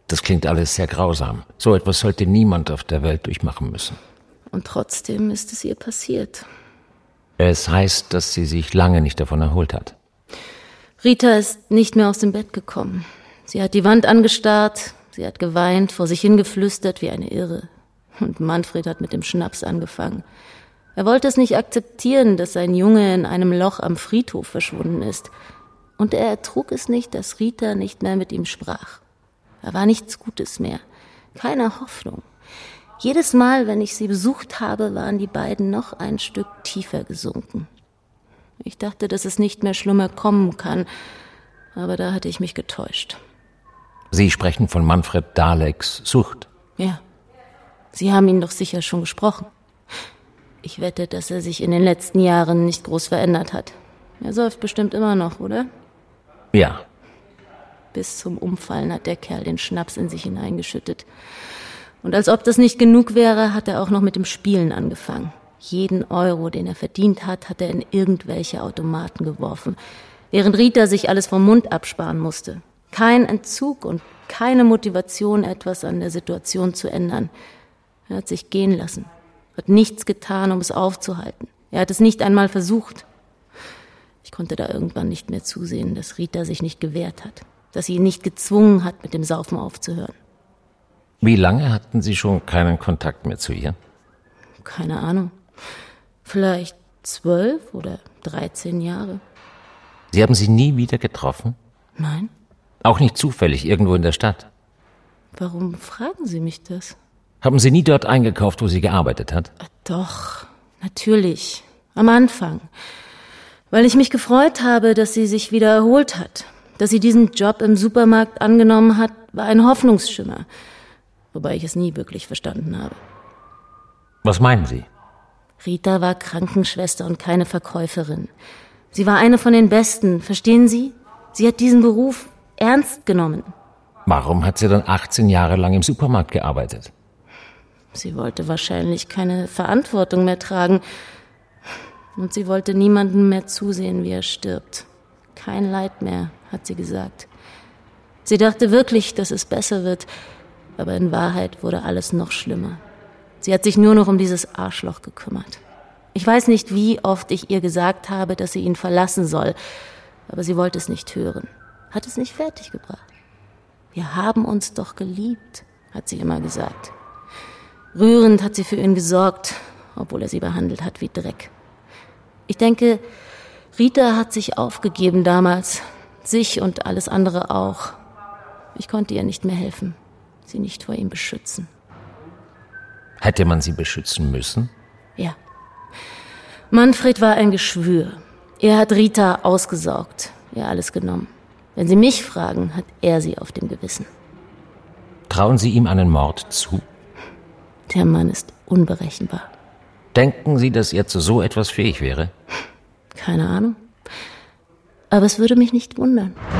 Das klingt alles sehr grausam. So etwas sollte niemand auf der Welt durchmachen müssen. Und trotzdem ist es ihr passiert. Es heißt, dass sie sich lange nicht davon erholt hat. Rita ist nicht mehr aus dem Bett gekommen. Sie hat die Wand angestarrt, sie hat geweint, vor sich hingeflüstert wie eine Irre. Und Manfred hat mit dem Schnaps angefangen. Er wollte es nicht akzeptieren, dass sein Junge in einem Loch am Friedhof verschwunden ist. Und er ertrug es nicht, dass Rita nicht mehr mit ihm sprach. Da war nichts Gutes mehr, keine Hoffnung. Jedes Mal, wenn ich sie besucht habe, waren die beiden noch ein Stück tiefer gesunken. Ich dachte, dass es nicht mehr schlimmer kommen kann, aber da hatte ich mich getäuscht. Sie sprechen von Manfred Daleks Sucht. Ja, Sie haben ihn doch sicher schon gesprochen. Ich wette, dass er sich in den letzten Jahren nicht groß verändert hat. Er säuft bestimmt immer noch, oder? Ja. Bis zum Umfallen hat der Kerl den Schnaps in sich hineingeschüttet. Und als ob das nicht genug wäre, hat er auch noch mit dem Spielen angefangen. Jeden Euro, den er verdient hat, hat er in irgendwelche Automaten geworfen, während Rita sich alles vom Mund absparen musste. Kein Entzug und keine Motivation, etwas an der Situation zu ändern. Er hat sich gehen lassen, hat nichts getan, um es aufzuhalten. Er hat es nicht einmal versucht. Ich konnte da irgendwann nicht mehr zusehen, dass Rita sich nicht gewehrt hat, dass sie ihn nicht gezwungen hat, mit dem Saufen aufzuhören. Wie lange hatten Sie schon keinen Kontakt mehr zu ihr? Keine Ahnung. Vielleicht 12 oder 13 Jahre. Sie haben sie nie wieder getroffen? Nein. Auch nicht zufällig irgendwo in der Stadt? Warum fragen Sie mich das? Haben Sie nie dort eingekauft, wo sie gearbeitet hat? Doch, natürlich. Am Anfang. Weil ich mich gefreut habe, dass sie sich wieder erholt hat. Dass sie diesen Job im Supermarkt angenommen hat, war ein Hoffnungsschimmer. Wobei ich es nie wirklich verstanden habe. Was meinen Sie? Rita war Krankenschwester und keine Verkäuferin. Sie war eine von den Besten, verstehen Sie? Sie hat diesen Beruf ernst genommen. Warum hat sie dann 18 Jahre lang im Supermarkt gearbeitet? Sie wollte wahrscheinlich keine Verantwortung mehr tragen. Und sie wollte niemandem mehr zusehen, wie er stirbt. Kein Leid mehr, hat sie gesagt. Sie dachte wirklich, dass es besser wird, aber in Wahrheit wurde alles noch schlimmer. Sie hat sich nur noch um dieses Arschloch gekümmert. Ich weiß nicht, wie oft ich ihr gesagt habe, dass sie ihn verlassen soll, aber sie wollte es nicht hören, hat es nicht fertiggebracht. Wir haben uns doch geliebt, hat sie immer gesagt. Rührend hat sie für ihn gesorgt, obwohl er sie behandelt hat wie Dreck. Ich denke, Rita hat sich aufgegeben damals, sich und alles andere auch. Ich konnte ihr nicht mehr helfen, sie nicht vor ihm beschützen. Hätte man sie beschützen müssen? Ja. Manfred war ein Geschwür. Er hat Rita ausgesaugt, ihr alles genommen. Wenn Sie mich fragen, hat er sie auf dem Gewissen. Trauen Sie ihm einen Mord zu? Der Mann ist unberechenbar. Denken Sie, dass er zu so etwas fähig wäre? Keine Ahnung. Aber es würde mich nicht wundern.